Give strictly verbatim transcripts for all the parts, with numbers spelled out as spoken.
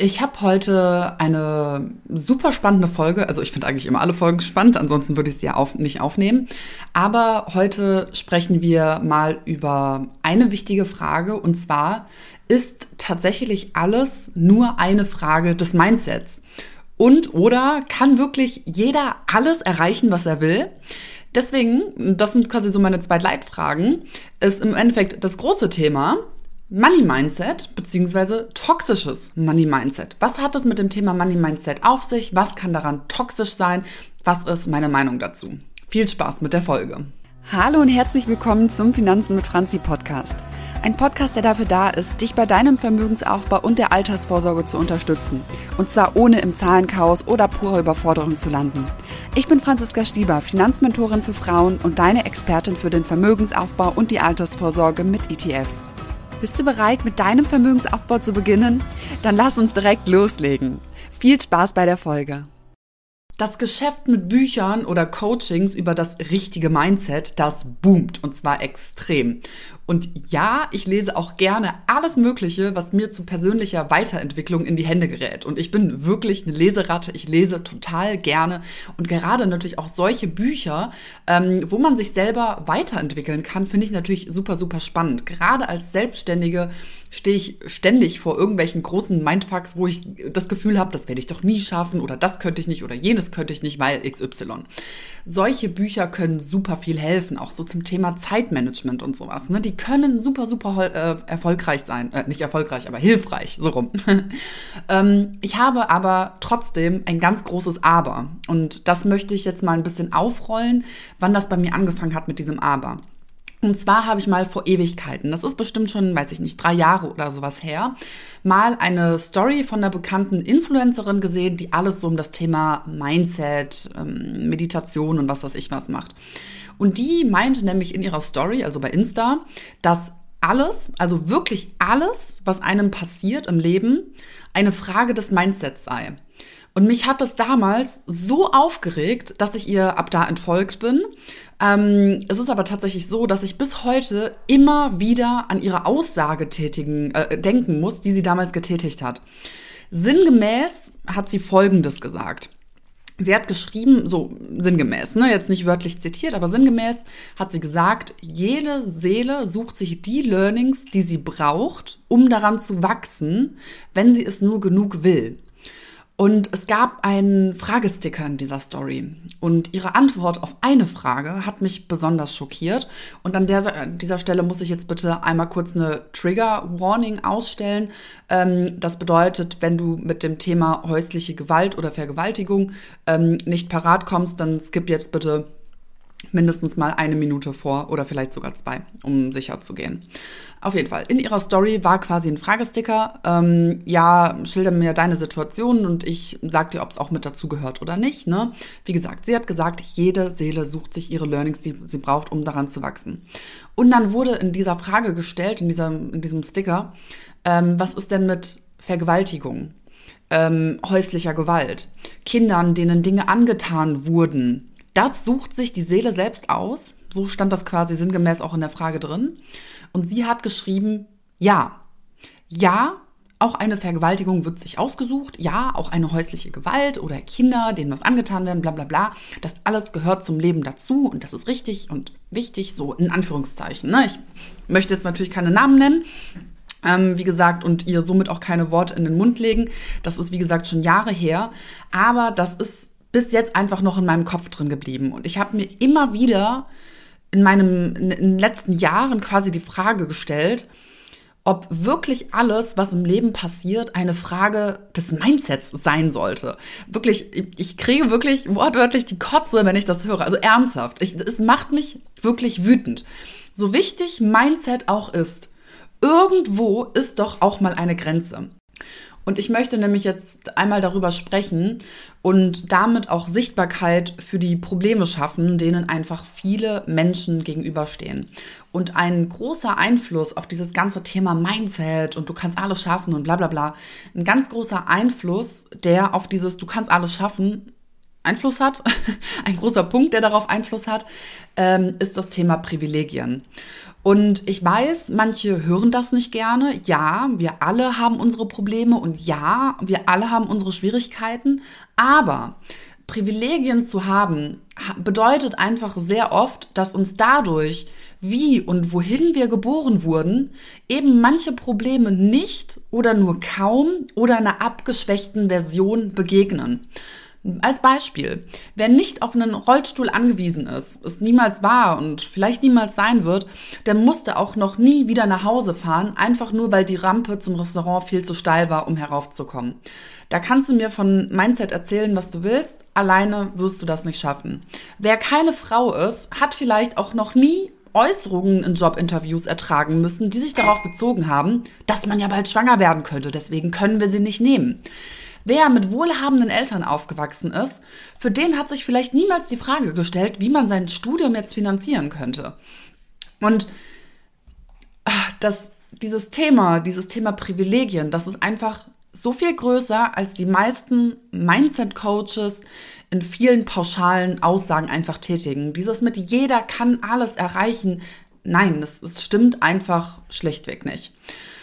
Ich habe heute eine super spannende Folge. Also ich finde eigentlich immer alle Folgen spannend, ansonsten würde ich sie ja auf, nicht aufnehmen. Aber heute sprechen wir mal über eine wichtige Frage. Und zwar, ist tatsächlich alles nur eine Frage des Mindsets? Und oder kann wirklich jeder alles erreichen, was er will? Deswegen, das sind quasi so meine zwei Leitfragen, ist im Endeffekt das große Thema Money Mindset beziehungsweise toxisches Money Mindset. Was hat es mit dem Thema Money Mindset auf sich? Was kann daran toxisch sein? Was ist meine Meinung dazu? Viel Spaß mit der Folge. Hallo und herzlich willkommen zum Finanzen mit Franzi Podcast. Ein Podcast, der dafür da ist, dich bei deinem Vermögensaufbau und der Altersvorsorge zu unterstützen. Und zwar ohne im Zahlenchaos oder purer Überforderung zu landen. Ich bin Franziska Stieber, Finanzmentorin für Frauen und deine Expertin für den Vermögensaufbau und die Altersvorsorge mit E T Fs. Bist du bereit, mit deinem Vermögensaufbau zu beginnen? Dann lass uns direkt loslegen. Viel Spaß bei der Folge. Das Geschäft mit Büchern oder Coachings über das richtige Mindset, das boomt und zwar extrem. Und ja, ich lese auch gerne alles Mögliche, was mir zu persönlicher Weiterentwicklung in die Hände gerät. Und ich bin wirklich eine Leseratte, ich lese total gerne. Und gerade natürlich auch solche Bücher, ähm, wo man sich selber weiterentwickeln kann, finde ich natürlich super, super spannend. Gerade als Selbstständige stehe ich ständig vor irgendwelchen großen Mindfucks, wo ich das Gefühl habe, das werde ich doch nie schaffen oder das könnte ich nicht oder jenes könnte ich nicht, weil X Y. Solche Bücher können super viel helfen, auch so zum Thema Zeitmanagement und sowas. Ne? Die können super, super äh, erfolgreich sein. Äh, nicht erfolgreich, aber hilfreich, so rum. ähm, ich habe aber trotzdem ein ganz großes Aber. Und das möchte ich jetzt mal ein bisschen aufrollen, wann das bei mir angefangen hat mit diesem Aber. Und zwar habe ich mal vor Ewigkeiten, das ist bestimmt schon, weiß ich nicht, drei Jahre oder sowas her, mal eine Story von einer bekannten Influencerin gesehen, die alles so um das Thema Mindset, ähm, Meditation und was weiß ich was macht. Und die meinte nämlich in ihrer Story, also bei Insta, dass alles, also wirklich alles, was einem passiert im Leben, eine Frage des Mindsets sei. Und mich hat das damals so aufgeregt, dass ich ihr ab da entfolgt bin. Ähm, es ist aber tatsächlich so, dass ich bis heute immer wieder an ihre Aussage tätigen, äh, denken muss, die sie damals getätigt hat. Sinngemäß hat sie Folgendes gesagt. Sie hat geschrieben, so sinngemäß, ne, jetzt nicht wörtlich zitiert, aber sinngemäß hat sie gesagt, jede Seele sucht sich die Learnings, die sie braucht, um daran zu wachsen, wenn sie es nur genug will. Und es gab einen Fragesticker in dieser Story. Und ihre Antwort auf eine Frage hat mich besonders schockiert. Und an der, an dieser Stelle muss ich jetzt bitte einmal kurz eine Trigger-Warning ausstellen. Ähm, das bedeutet, wenn du mit dem Thema häusliche Gewalt oder Vergewaltigung ähm, nicht parat kommst, dann skip jetzt bitte mindestens mal eine Minute vor oder vielleicht sogar zwei, um sicher zu gehen. Auf jeden Fall, in ihrer Story war quasi ein Fragesticker. Ähm, ja, schilder mir deine Situation und ich sag dir, ob es auch mit dazu gehört oder nicht. Ne? Wie gesagt, sie hat gesagt, jede Seele sucht sich ihre Learnings, die sie braucht, um daran zu wachsen. Und dann wurde in dieser Frage gestellt, in, dieser, in diesem Sticker, ähm, was ist denn mit Vergewaltigung, ähm, häuslicher Gewalt, Kindern, denen Dinge angetan wurden? Das sucht sich die Seele selbst aus. So stand das quasi sinngemäß auch in der Frage drin. Und sie hat geschrieben, ja, ja, auch eine Vergewaltigung wird sich ausgesucht. Ja, auch eine häusliche Gewalt oder Kinder, denen was angetan werden, bla bla bla. Das alles gehört zum Leben dazu und das ist richtig und wichtig, so in Anführungszeichen. Ne? Ich möchte jetzt natürlich keine Namen nennen. Ähm, wie gesagt, und ihr somit auch keine Worte in den Mund legen. Das ist, wie gesagt, schon Jahre her. Aber das ist bis jetzt einfach noch in meinem Kopf drin geblieben. Und ich habe mir immer wieder in meinem, in den letzten Jahren quasi die Frage gestellt, ob wirklich alles, was im Leben passiert, eine Frage des Mindsets sein sollte. Wirklich, ich kriege wirklich wortwörtlich die Kotze, wenn ich das höre. Also ernsthaft. Ich, es macht mich wirklich wütend. So wichtig Mindset auch ist, irgendwo ist doch auch mal eine Grenze. Und ich möchte nämlich jetzt einmal darüber sprechen und damit auch Sichtbarkeit für die Probleme schaffen, denen einfach viele Menschen gegenüberstehen. Und ein großer Einfluss auf dieses ganze Thema Mindset und du kannst alles schaffen und bla bla bla, ein ganz großer Einfluss, der auf dieses du kannst alles schaffen Einfluss hat, ein großer Punkt, der darauf Einfluss hat, ähm, ist das Thema Privilegien. Und ich weiß, manche hören das nicht gerne. Ja, wir alle haben unsere Probleme und ja, wir alle haben unsere Schwierigkeiten. Aber Privilegien zu haben, bedeutet einfach sehr oft, dass uns dadurch, wie und wohin wir geboren wurden, eben manche Probleme nicht oder nur kaum oder einer abgeschwächten Version begegnen. Als Beispiel, wer nicht auf einen Rollstuhl angewiesen ist, es niemals war und vielleicht niemals sein wird, der musste auch noch nie wieder nach Hause fahren, einfach nur, weil die Rampe zum Restaurant viel zu steil war, um heraufzukommen. Da kannst du mir von Mindset erzählen, was du willst, alleine wirst du das nicht schaffen. Wer keine Frau ist, hat vielleicht auch noch nie Äußerungen in Jobinterviews ertragen müssen, die sich darauf bezogen haben, dass man ja bald schwanger werden könnte, deswegen können wir sie nicht nehmen. Wer mit wohlhabenden Eltern aufgewachsen ist, für den hat sich vielleicht niemals die Frage gestellt, wie man sein Studium jetzt finanzieren könnte. Und das, dieses Thema, dieses Thema Privilegien, das ist einfach so viel größer, als die meisten Mindset-Coaches in vielen pauschalen Aussagen einfach tätigen. Dieses mit jeder kann alles erreichen. Nein, das, das stimmt einfach schlichtweg nicht.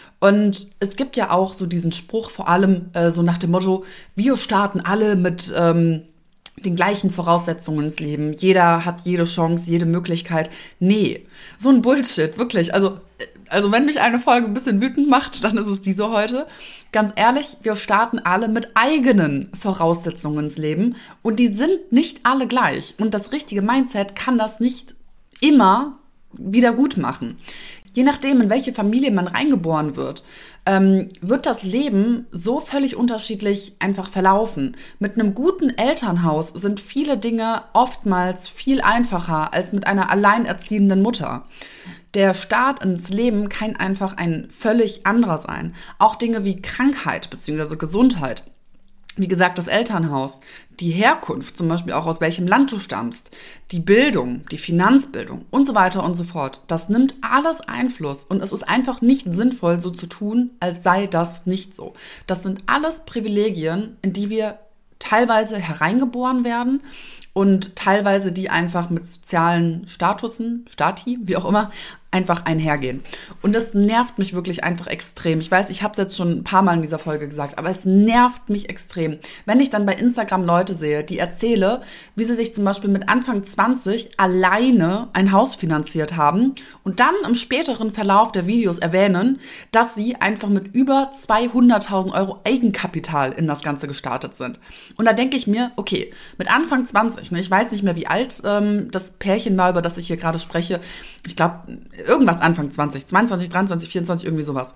Und es gibt ja auch so diesen Spruch, vor allem äh, so nach dem Motto, wir starten alle mit ähm, den gleichen Voraussetzungen ins Leben. Jeder hat jede Chance, jede Möglichkeit. Nee, so ein Bullshit, wirklich. Also, also wenn mich eine Folge ein bisschen wütend macht, dann ist es diese heute. Ganz ehrlich, wir starten alle mit eigenen Voraussetzungen ins Leben und die sind nicht alle gleich. Und das richtige Mindset kann das nicht immer wieder gut machen. Je nachdem, in welche Familie man reingeboren wird, ähm, wird das Leben so völlig unterschiedlich einfach verlaufen. Mit einem guten Elternhaus sind viele Dinge oftmals viel einfacher als mit einer alleinerziehenden Mutter. Der Start ins Leben kann einfach ein völlig anderer sein. Auch Dinge wie Krankheit bzw. Gesundheit. Wie gesagt, das Elternhaus, die Herkunft, zum Beispiel auch aus welchem Land du stammst, die Bildung, die Finanzbildung und so weiter und so fort. Das nimmt alles Einfluss und es ist einfach nicht sinnvoll, so zu tun, als sei das nicht so. Das sind alles Privilegien, in die wir teilweise hereingeboren werden und teilweise die einfach mit sozialen Statusen, Stati, wie auch immer, einfach einhergehen. Und das nervt mich wirklich einfach extrem. Ich weiß, ich habe es jetzt schon ein paar Mal in dieser Folge gesagt, aber es nervt mich extrem, wenn ich dann bei Instagram Leute sehe, die erzählen, wie sie sich zum Beispiel mit Anfang zwanzig alleine ein Haus finanziert haben und dann im späteren Verlauf der Videos erwähnen, dass sie einfach mit über zweihunderttausend Euro Eigenkapital in das Ganze gestartet sind. Und da denke ich mir, okay, mit Anfang zwanzig, ne, ich weiß nicht mehr, wie alt ähm, das Pärchen war, über das ich hier gerade spreche, ich glaube, irgendwas Anfang zwanzig, zweiundzwanzig, dreiundzwanzig, vierundzwanzig, irgendwie sowas.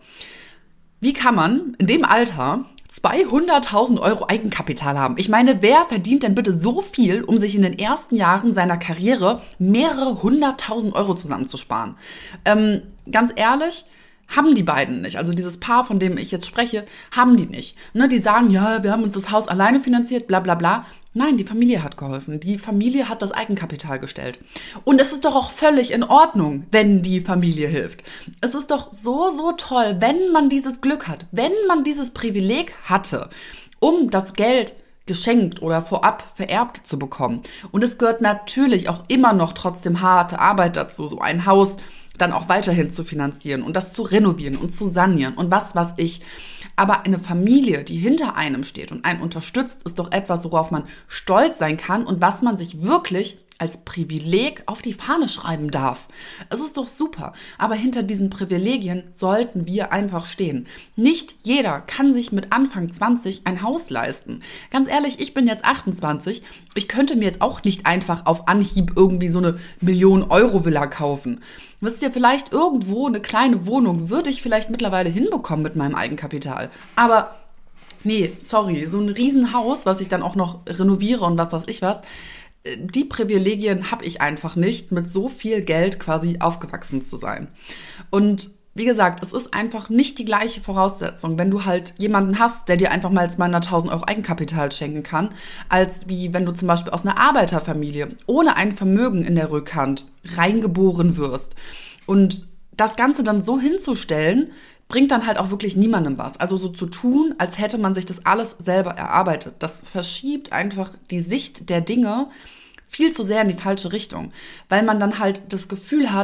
Wie kann man in dem Alter zweihunderttausend Euro Eigenkapital haben? Ich meine, wer verdient denn bitte so viel, um sich in den ersten Jahren seiner Karriere mehrere hunderttausend Euro zusammenzusparen? Ähm, ganz ehrlich, haben die beiden nicht. Also dieses Paar, von dem ich jetzt spreche, haben die nicht. Ne, die sagen, ja, wir haben uns das Haus alleine finanziert, bla bla bla. Nein, die Familie hat geholfen. Die Familie hat das Eigenkapital gestellt. Und es ist doch auch völlig in Ordnung, wenn die Familie hilft. Es ist doch so, so toll, wenn man dieses Glück hat, wenn man dieses Privileg hatte, um das Geld geschenkt oder vorab vererbt zu bekommen. Und es gehört natürlich auch immer noch trotzdem harte Arbeit dazu, so ein Haus dann auch weiterhin zu finanzieren und das zu renovieren und zu sanieren und was weiß ich. Aber eine Familie, die hinter einem steht und einen unterstützt, ist doch etwas, worauf man stolz sein kann und was man sich wirklich als Privileg auf die Fahne schreiben darf. Es ist doch super, aber hinter diesen Privilegien sollten wir einfach stehen. Nicht jeder kann sich mit Anfang zwanzig ein Haus leisten. Ganz ehrlich, ich bin jetzt achtundzwanzig, ich könnte mir jetzt auch nicht einfach auf Anhieb irgendwie so eine Million-Euro-Villa kaufen. Wisst ihr, vielleicht irgendwo eine kleine Wohnung würde ich vielleicht mittlerweile hinbekommen mit meinem Eigenkapital. Aber nee, sorry, so ein Riesenhaus, was ich dann auch noch renoviere und was weiß ich was, die Privilegien habe ich einfach nicht, mit so viel Geld quasi aufgewachsen zu sein. Und wie gesagt, es ist einfach nicht die gleiche Voraussetzung, wenn du halt jemanden hast, der dir einfach mal zweihunderttausend Euro Eigenkapital schenken kann, als wie wenn du zum Beispiel aus einer Arbeiterfamilie ohne ein Vermögen in der Rückhand reingeboren wirst. Und das Ganze dann so hinzustellen, bringt dann halt auch wirklich niemandem was. Also so zu tun, als hätte man sich das alles selber erarbeitet. Das verschiebt einfach die Sicht der Dinge viel zu sehr in die falsche Richtung, weil man dann halt das Gefühl hat,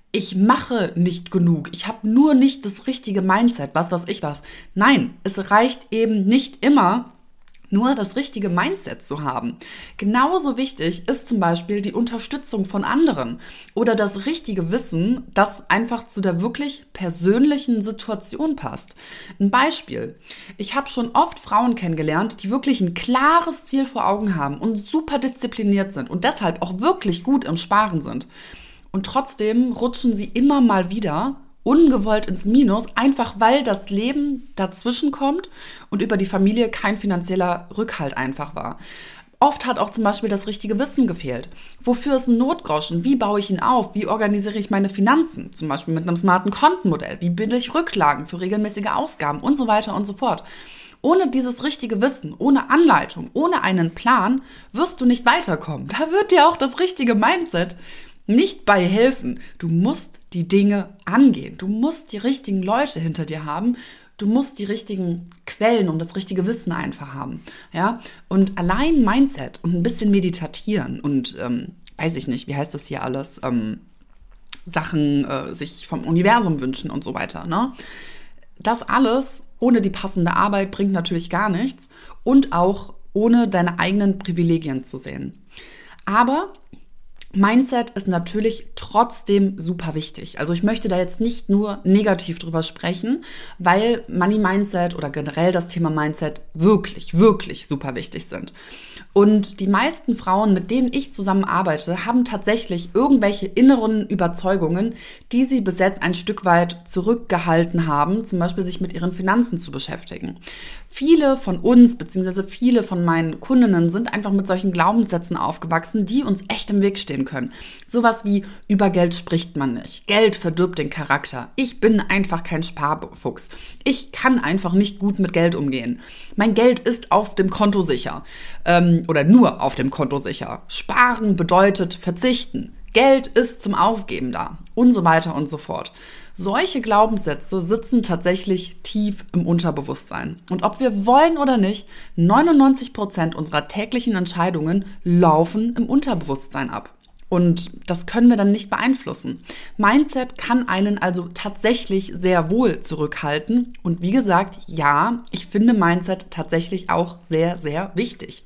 ich mache nicht genug, ich habe nur nicht das richtige Mindset, was weiß ich was. Nein, es reicht eben nicht immer, nur das richtige Mindset zu haben. Genauso wichtig ist zum Beispiel die Unterstützung von anderen oder das richtige Wissen, das einfach zu der wirklich persönlichen Situation passt. Ein Beispiel. Ich habe schon oft Frauen kennengelernt, die wirklich ein klares Ziel vor Augen haben und super diszipliniert sind und deshalb auch wirklich gut im Sparen sind. Und trotzdem rutschen sie immer mal wieder ungewollt ins Minus, einfach weil das Leben dazwischen kommt und über die Familie kein finanzieller Rückhalt einfach war. Oft hat auch zum Beispiel das richtige Wissen gefehlt. Wofür ist ein Notgroschen? Wie baue ich ihn auf? Wie organisiere ich meine Finanzen? Zum Beispiel mit einem smarten Kontenmodell. Wie bilde ich Rücklagen für regelmäßige Ausgaben und so weiter und so fort. Ohne dieses richtige Wissen, ohne Anleitung, ohne einen Plan wirst du nicht weiterkommen. Da wird dir auch das richtige Mindset nicht bei helfen. Du musst die Dinge angehen. Du musst die richtigen Leute hinter dir haben. Du musst die richtigen Quellen und das richtige Wissen einfach haben. Ja? Und allein Mindset und ein bisschen meditieren und, ähm, weiß ich nicht, wie heißt das hier alles, ähm, Sachen äh, sich vom Universum wünschen und so weiter. Ne? Das alles ohne die passende Arbeit bringt natürlich gar nichts und auch ohne deine eigenen Privilegien zu sehen. Aber Mindset ist natürlich trotzdem super wichtig. Also ich möchte da jetzt nicht nur negativ drüber sprechen, weil Money Mindset oder generell das Thema Mindset wirklich, wirklich super wichtig sind. Und die meisten Frauen, mit denen ich zusammenarbeite, haben tatsächlich irgendwelche inneren Überzeugungen, die sie bis jetzt ein Stück weit zurückgehalten haben, zum Beispiel sich mit ihren Finanzen zu beschäftigen. Viele von uns, beziehungsweise viele von meinen Kundinnen sind einfach mit solchen Glaubenssätzen aufgewachsen, die uns echt im Weg stehen können. Sowas wie, über Geld spricht man nicht. Geld verdirbt den Charakter. Ich bin einfach kein Sparfuchs. Ich kann einfach nicht gut mit Geld umgehen. Mein Geld ist auf dem Konto sicher. Ähm, oder nur auf dem Konto sicher. Sparen bedeutet verzichten. Geld ist zum Ausgeben da. Und so weiter und so fort. Solche Glaubenssätze sitzen tatsächlich tief im Unterbewusstsein. Und ob wir wollen oder nicht, neunundneunzig Prozent unserer täglichen Entscheidungen laufen im Unterbewusstsein ab. Und das können wir dann nicht beeinflussen. Mindset kann einen also tatsächlich sehr wohl zurückhalten. Und wie gesagt, ja, ich finde Mindset tatsächlich auch sehr, sehr wichtig.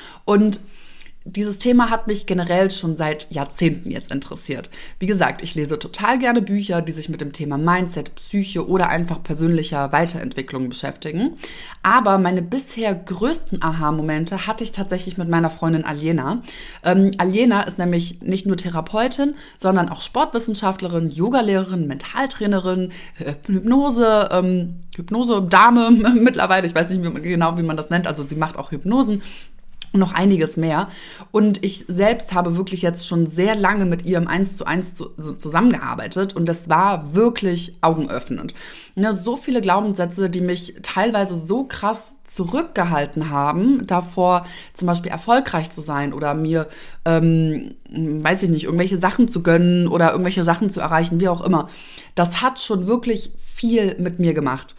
Und dieses Thema hat mich generell schon seit Jahrzehnten jetzt interessiert. Wie gesagt, ich lese total gerne Bücher, die sich mit dem Thema Mindset, Psyche oder einfach persönlicher Weiterentwicklung beschäftigen. Aber meine bisher größten Aha-Momente hatte ich tatsächlich mit meiner Freundin Aljena. Ähm, Aljena ist nämlich nicht nur Therapeutin, sondern auch Sportwissenschaftlerin, Yogalehrerin, Mentaltrainerin, Hypnose, ähm, Hypnose-Dame mittlerweile. Ich weiß nicht wie, genau, wie man das nennt. Also sie macht auch Hypnosen. Und noch einiges mehr. Und ich selbst habe wirklich jetzt schon sehr lange mit ihr im Eins zu Eins zu, so zusammengearbeitet. Und das war wirklich augenöffnend. Ja, so viele Glaubenssätze, die mich teilweise so krass zurückgehalten haben, davor zum Beispiel erfolgreich zu sein oder mir, ähm, weiß ich nicht, irgendwelche Sachen zu gönnen oder irgendwelche Sachen zu erreichen, wie auch immer. Das hat schon wirklich viel mit mir gemacht.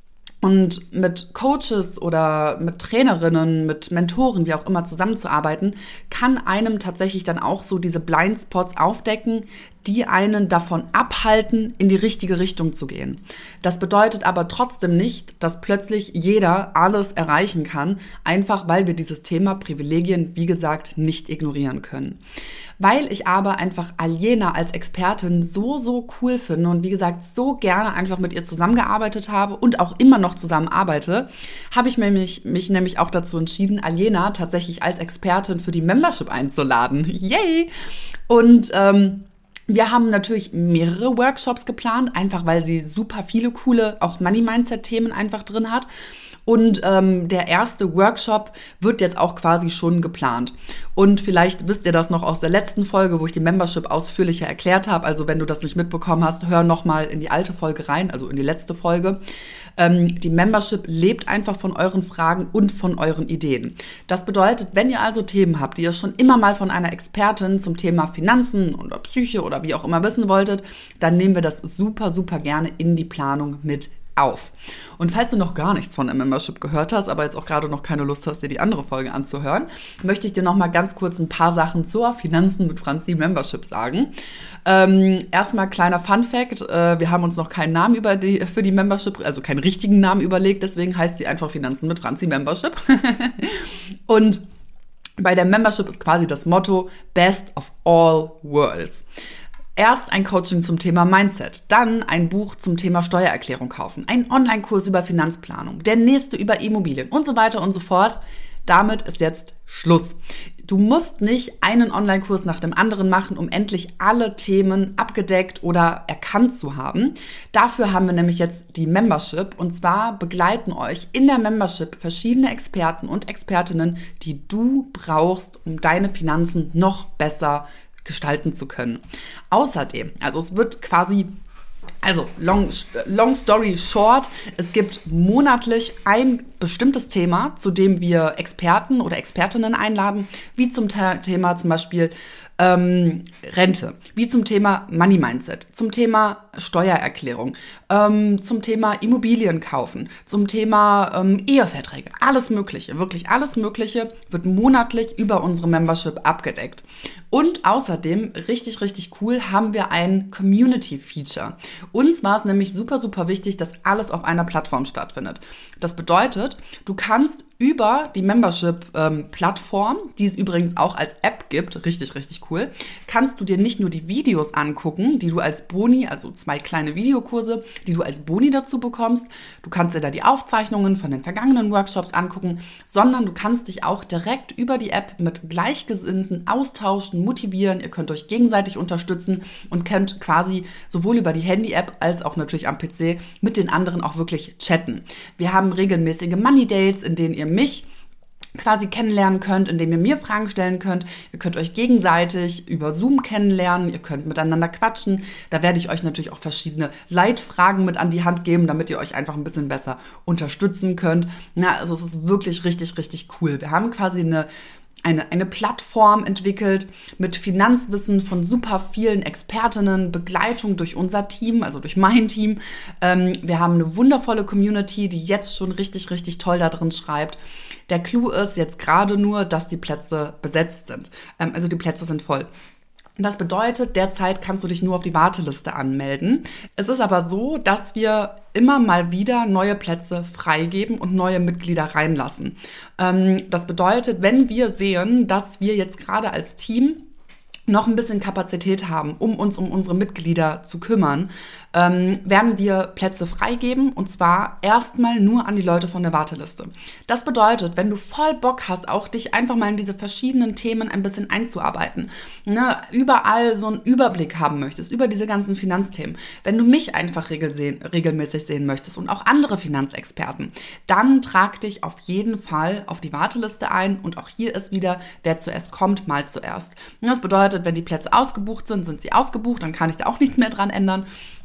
Und mit Coaches oder mit Trainerinnen, mit Mentoren, wie auch immer zusammenzuarbeiten, kann einem tatsächlich dann auch so diese Blindspots aufdecken, die einen davon abhalten, in die richtige Richtung zu gehen. Das bedeutet aber trotzdem nicht, dass plötzlich jeder alles erreichen kann, einfach weil wir dieses Thema Privilegien, wie gesagt, nicht ignorieren können. Weil ich aber einfach Aljena als Expertin so, so cool finde und wie gesagt, so gerne einfach mit ihr zusammengearbeitet habe und auch immer noch zusammenarbeite, habe ich mich, mich nämlich auch dazu entschieden, Aljena tatsächlich als Expertin für die Membership einzuladen. Yay! Und ähm, wir haben natürlich mehrere Workshops geplant, einfach weil sie super viele coole, auch Money-Mindset-Themen einfach drin hat. Und ähm, der erste Workshop wird jetzt auch quasi schon geplant. Und vielleicht wisst ihr das noch aus der letzten Folge, wo ich die Membership ausführlicher erklärt habe. Also wenn du das nicht mitbekommen hast, hör nochmal in die alte Folge rein, also in die letzte Folge. Ähm, die Membership lebt einfach von euren Fragen und von euren Ideen. Das bedeutet, wenn ihr also Themen habt, die ihr schon immer mal von einer Expertin zum Thema Finanzen oder Psyche oder wie auch immer wissen wolltet, dann nehmen wir das super, super gerne in die Planung mit auf. Und falls du noch gar nichts von der Membership gehört hast, aber jetzt auch gerade noch keine Lust hast, dir die andere Folge anzuhören, möchte ich dir noch mal ganz kurz ein paar Sachen zur Finanzen mit Franzi Membership sagen. Ähm, erstmal kleiner Fun-Fact, äh, wir haben uns noch keinen Namen über die, für die Membership, also keinen richtigen Namen überlegt, deswegen heißt sie einfach Finanzen mit Franzi Membership. Und bei der Membership ist quasi das Motto Best of all worlds. Erst ein Coaching zum Thema Mindset, dann ein Buch zum Thema Steuererklärung kaufen, ein Online-Kurs über Finanzplanung, der nächste über Immobilien und so weiter und so fort. Damit ist jetzt Schluss. Du musst nicht einen Online-Kurs nach dem anderen machen, um endlich alle Themen abgedeckt oder erkannt zu haben. Dafür haben wir nämlich jetzt die Membership, und zwar begleiten euch in der Membership verschiedene Experten und Expertinnen, die du brauchst, um deine Finanzen noch besser gestalten zu können. Außerdem, also es wird quasi, also long, long story short, es gibt monatlich ein bestimmtes Thema, zu dem wir Experten oder Expertinnen einladen, wie zum Thema zum Beispiel ähm, Rente, wie zum Thema Money Mindset, zum Thema Steuererklärung, ähm, zum Thema Immobilien kaufen, zum Thema ähm, Eheverträge, alles Mögliche, wirklich alles Mögliche wird monatlich über unsere Membership abgedeckt. Und außerdem, richtig, richtig cool, haben wir ein Community-Feature. Uns war es nämlich super, super wichtig, dass alles auf einer Plattform stattfindet. Das bedeutet, du kannst über die Membership-Plattform, ähm, die es übrigens auch als App gibt, richtig, richtig cool, kannst du dir nicht nur die Videos angucken, die du als Boni, also zwei kleine Videokurse, die du als Boni dazu bekommst. Du kannst dir da die Aufzeichnungen von den vergangenen Workshops angucken, sondern du kannst dich auch direkt über die App mit Gleichgesinnten austauschen, motivieren. Ihr könnt euch gegenseitig unterstützen und könnt quasi sowohl über die Handy-App als auch natürlich am P C mit den anderen auch wirklich chatten. Wir haben regelmäßige Money-Dates, in denen ihr mich quasi kennenlernen könnt, indem ihr mir Fragen stellen könnt. Ihr könnt euch gegenseitig über Zoom kennenlernen, ihr könnt miteinander quatschen. Da werde ich euch natürlich auch verschiedene Leitfragen mit an die Hand geben, damit ihr euch einfach ein bisschen besser unterstützen könnt. Na, also es ist wirklich richtig, richtig cool. Wir haben quasi eine Eine, eine Plattform entwickelt mit Finanzwissen von super vielen Expertinnen, Begleitung durch unser Team, also durch mein Team. Ähm, wir haben eine wundervolle Community, die jetzt schon richtig, richtig toll da drin schreibt. Der Clou ist jetzt gerade nur, dass die Plätze besetzt sind. Ähm, also die Plätze sind voll. Das bedeutet, derzeit kannst du dich nur auf die Warteliste anmelden. Es ist aber so, dass wir immer mal wieder neue Plätze freigeben und neue Mitglieder reinlassen. Ähm, das bedeutet, wenn wir sehen, dass wir jetzt gerade als Team noch ein bisschen Kapazität haben, um uns um unsere Mitglieder zu kümmern, ähm, werden wir Plätze freigeben, und zwar erstmal nur an die Leute von der Warteliste. Das bedeutet, wenn du voll Bock hast, auch dich einfach mal in diese verschiedenen Themen ein bisschen einzuarbeiten, ne, überall so einen Überblick haben möchtest über diese ganzen Finanzthemen, wenn du mich einfach regel sehen, regelmäßig sehen möchtest und auch andere Finanzexperten, dann trag dich auf jeden Fall auf die Warteliste ein, und auch hier ist wieder, wer zuerst kommt, mal zuerst. Das bedeutet, wenn die Plätze ausgebucht sind, sind sie ausgebucht, dann kann ich da auch nichts mehr dran ändern.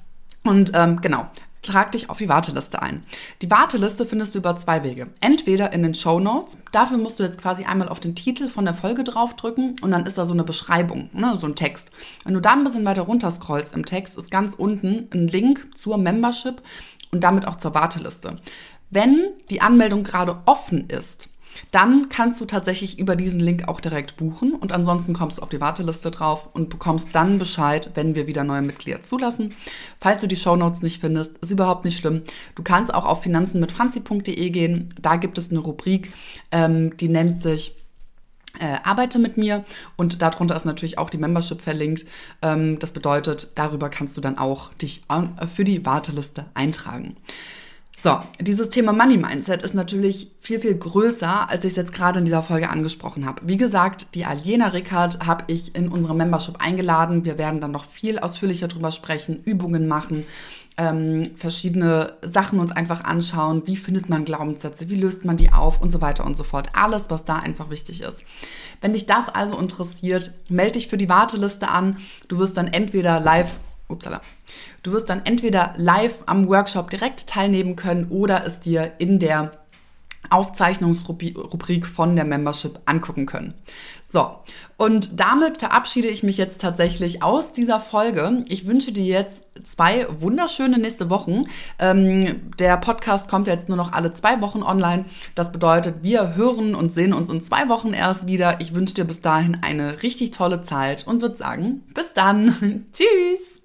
Und ähm, genau, trag dich auf die Warteliste ein. Die Warteliste findest du über zwei Wege. Entweder in den Shownotes, dafür musst du jetzt quasi einmal auf den Titel von der Folge draufdrücken und dann ist da so eine Beschreibung, ne, so ein Text. Wenn du da ein bisschen weiter runter scrollst im Text, ist ganz unten ein Link zur Membership und damit auch zur Warteliste. Wenn die Anmeldung gerade offen ist, dann kannst du tatsächlich über diesen Link auch direkt buchen, und ansonsten kommst du auf die Warteliste drauf und bekommst dann Bescheid, wenn wir wieder neue Mitglieder zulassen. Falls du die Shownotes nicht findest, ist überhaupt nicht schlimm. Du kannst auch auf finanzen mit franzi punkt de gehen. Da gibt es eine Rubrik, ähm, die nennt sich Äh, arbeite mit mir, und darunter ist natürlich auch die Membership verlinkt. Ähm, das bedeutet, darüber kannst du dann auch dich äh, für die Warteliste eintragen. So, dieses Thema Money Mindset ist natürlich viel, viel größer, als ich es jetzt gerade in dieser Folge angesprochen habe. Wie gesagt, die Aljena Rickert habe ich in unsere Membership eingeladen. Wir werden dann noch viel ausführlicher drüber sprechen, Übungen machen, ähm, verschiedene Sachen uns einfach anschauen. Wie findet man Glaubenssätze, wie löst man die auf und so weiter und so fort. Alles, was da einfach wichtig ist. Wenn dich das also interessiert, melde dich für die Warteliste an. Du wirst dann entweder live Upsala. Du wirst dann entweder live am Workshop direkt teilnehmen können oder es dir in der Aufzeichnungsrubrik von der Membership angucken können. So, und damit verabschiede ich mich jetzt tatsächlich aus dieser Folge. Ich wünsche dir jetzt zwei wunderschöne nächste Wochen. Ähm, der Podcast kommt jetzt nur noch alle zwei Wochen online. Das bedeutet, wir hören und sehen uns in zwei Wochen erst wieder. Ich wünsche dir bis dahin eine richtig tolle Zeit und würde sagen, bis dann. Tschüss.